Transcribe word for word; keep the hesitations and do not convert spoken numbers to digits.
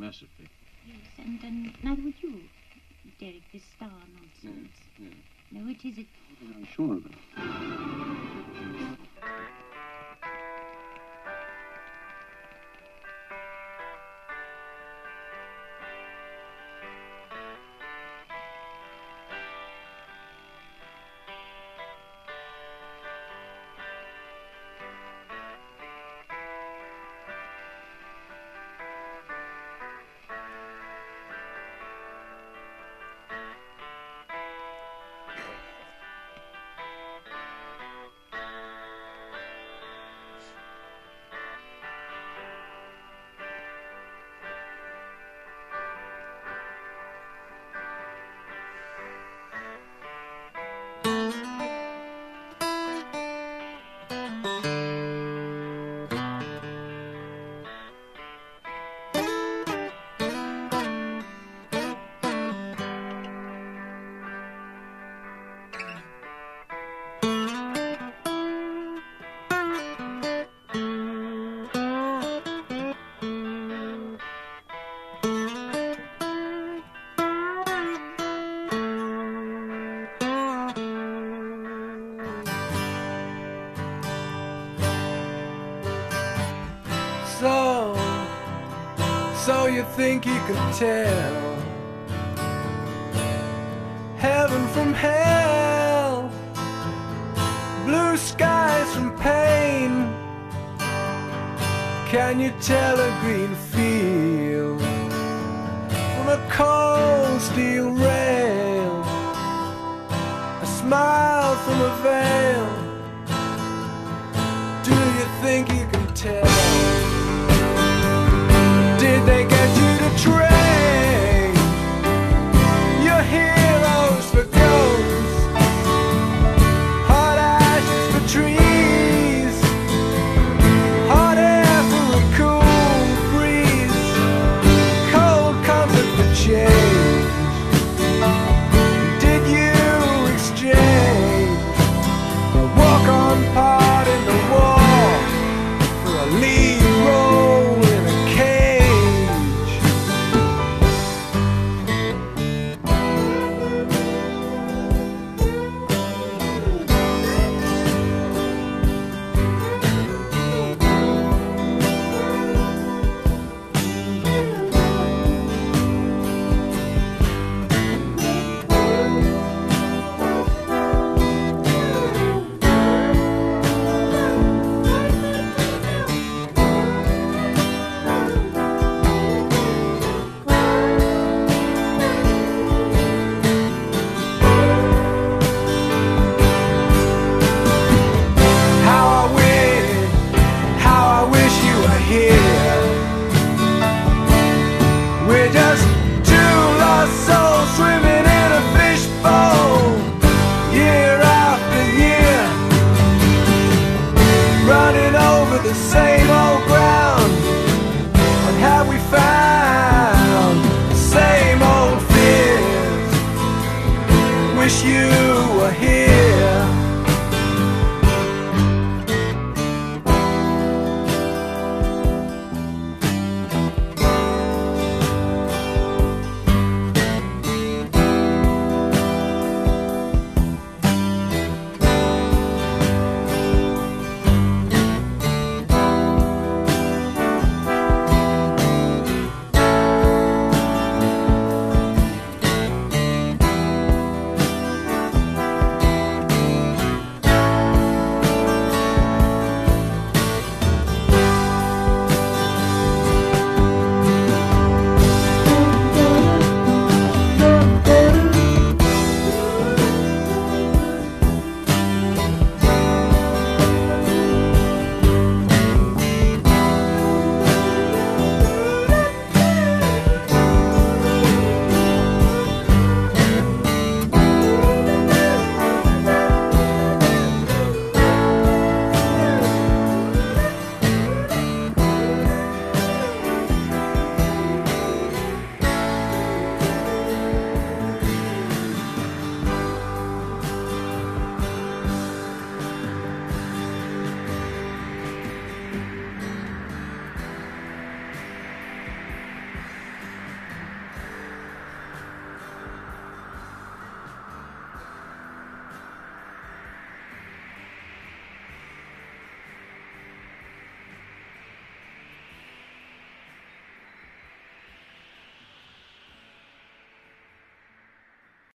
philosophy. Yes, and, and neither would you, Derek, this star nonsense. Yeah, yeah. No, it isn't. I'm sure of it. So, so you think you can tell heaven from hell, blue skies from pain? Can you tell a green field from a cold steel rail, a smile from a veil? Do you think you can tell? Did they get you to trade?